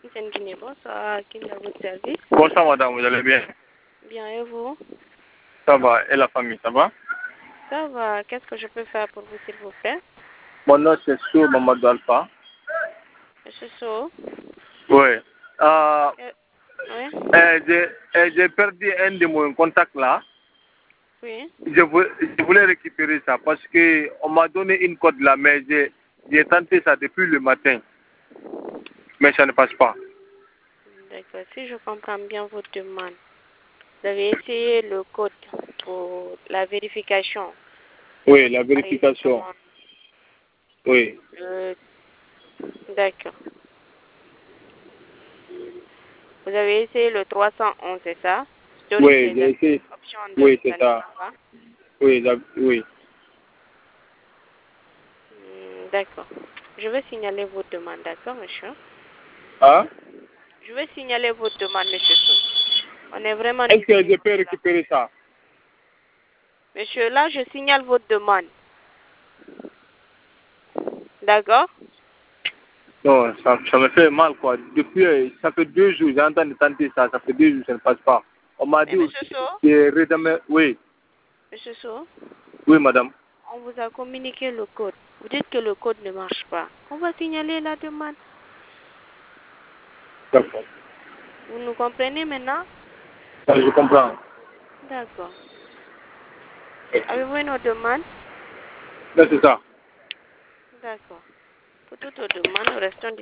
C'est Guinée, bonsoir. Qui est à votre service? Bonsoir madame, vous allez bien? Bien, et vous? Ça va, et la famille, ça va? Ça va. Qu'est-ce que je peux faire pour vous, s'il vous plaît? Mon nom c'est Sou Mamadou Alpha. Monsieur So? Oui. Oui? J'ai perdu un de mon contacts là. Oui? Je voulais récupérer ça parce qu'on m'a donné une code là, mais j'ai tenté ça depuis le matin. Mais ça ne passe pas. D'accord. Si je comprends bien votre demande, vous avez essayé le code pour la vérification. Oui, la vérification. Oui. D'accord. Vous avez essayé le 311, c'est ça? Oui, j'ai essayé. Oui, c'est ça. Oui, oui. D'accord. Je vais signaler votre demande, d'accord, monsieur? Hein? Je vais signaler votre demande, monsieur So. On est vraiment Est-ce que désolé. je peux récupérer ça? Monsieur, là, je signale votre demande. D'accord? Non, ça me fait mal, quoi. Depuis, ça fait 2 jours, j'ai entendu tenter ça, ça fait 2 jours, ça ne passe pas. On m'a dit Monsieur aussi So? que oui. Monsieur So? Oui, madame. On vous a communiqué le code. Vous dites que le code ne marche pas. On va signaler la demande. D'accord. Vous nous comprenez maintenant? Je comprends. D'accord. Avez-vous une autre demande? Là, c'est ça. D'accord. Pour toute autre demande, nous restons